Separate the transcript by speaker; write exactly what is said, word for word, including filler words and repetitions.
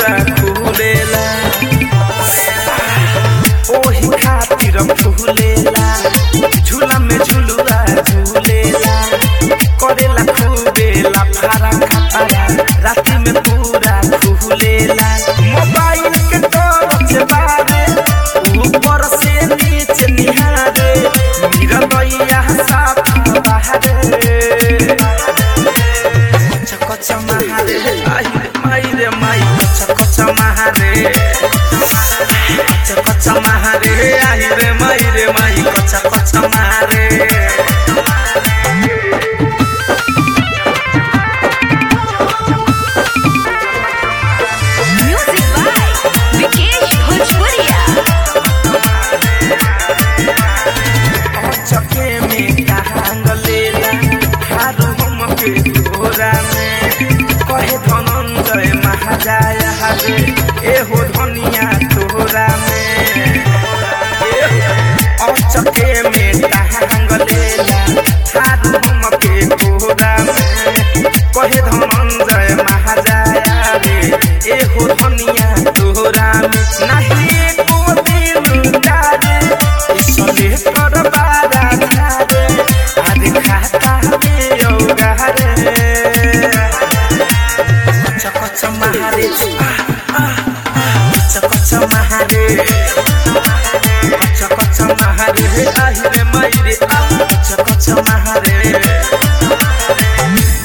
Speaker 1: पूरा खुलेला ओही खातिर फूलेला झूला में झुलुआ झूलेला करेला खुलेला फारा खपारा राती में पूरा खुलेला मोबाइल के टॉर्च बारे ऊपर से नीचे निहारे मेरा दैया साफ बाहरे कच्चा महारे आई माई रे माई कच्चा कच्चा महारे कच्चा कच्चा महारे आई रे माई रे माई कच्चा कच्चा महारे चके में टांग लेला हारू हम के तोरा में कहे धनंजय महाजाय हारे एहो धनिया तोरा में चके में टांग लेला हारू हम के तोरा में कहे धनंजय महाजाय हारे एहो धनिया तोरा में नहीं को दिन डारे इसले कर बारा धारे आदि खाता में योगा रे कच्चा कच्चा महारे कच्चा कच्चा महारे कच्चा कच्चा महारे आई रे माई रे कच्चा कच्चा महारे